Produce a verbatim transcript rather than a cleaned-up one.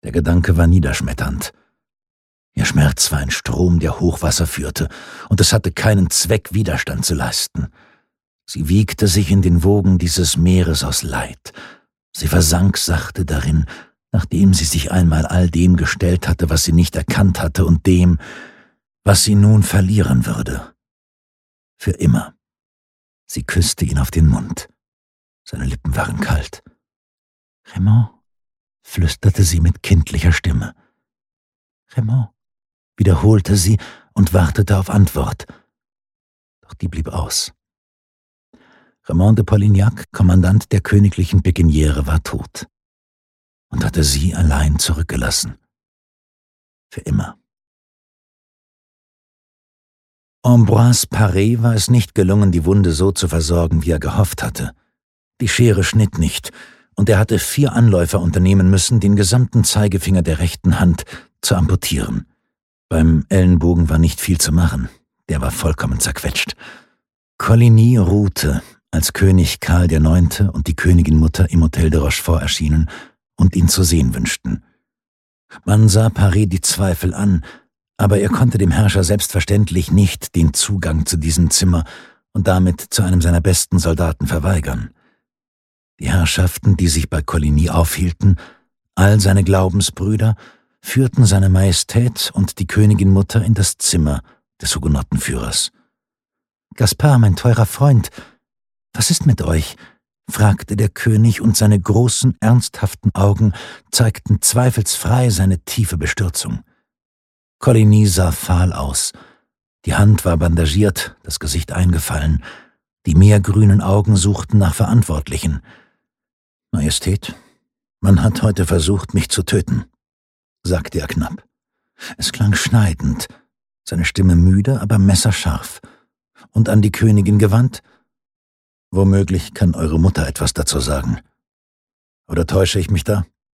Der Gedanke war niederschmetternd. Ihr Schmerz war ein Strom, der Hochwasser führte, und es hatte keinen Zweck, Widerstand zu leisten. Sie wiegte sich in den Wogen dieses Meeres aus Leid. Sie versank sachte darin, nachdem sie sich einmal all dem gestellt hatte, was sie nicht erkannt hatte, und dem, was sie nun verlieren würde. Für immer. Sie küsste ihn auf den Mund. Seine Lippen waren kalt. »Raymond«, flüsterte sie mit kindlicher Stimme. »Raymond«, wiederholte sie und wartete auf Antwort. Doch die blieb aus. Raymond de Polignac, Kommandant der königlichen Pekiniere, war tot und hatte sie allein zurückgelassen. Für immer. Ambroise Paré war es nicht gelungen, die Wunde so zu versorgen, wie er gehofft hatte. Die Schere schnitt nicht, und er hatte vier Anläufe unternehmen müssen, den gesamten Zeigefinger der rechten Hand zu amputieren. Beim Ellenbogen war nicht viel zu machen, der war vollkommen zerquetscht. Coligny ruhte, als König Karl der Neunte und die Königinmutter im Hotel de Rochefort erschienen und ihn zu sehen wünschten. Man sah Paré die Zweifel an, aber er konnte dem Herrscher selbstverständlich nicht den Zugang zu diesem Zimmer und damit zu einem seiner besten Soldaten verweigern. Die Herrschaften, die sich bei Coligny aufhielten, all seine Glaubensbrüder, führten seine Majestät und die Königinmutter in das Zimmer des Hugenottenführers. »Gaspard, mein teurer Freund, was ist mit euch?« fragte der König, und seine großen, ernsthaften Augen zeigten zweifelsfrei seine tiefe Bestürzung. Coligny sah fahl aus. Die Hand war bandagiert, das Gesicht eingefallen. Die meergrünen Augen suchten nach Verantwortlichen. »Majestät, man hat heute versucht, mich zu töten«, sagte er knapp. Es klang schneidend, seine Stimme müde, aber messerscharf. Und an die Königin gewandt: »Womöglich kann eure Mutter etwas dazu sagen. Oder täusche ich mich da?«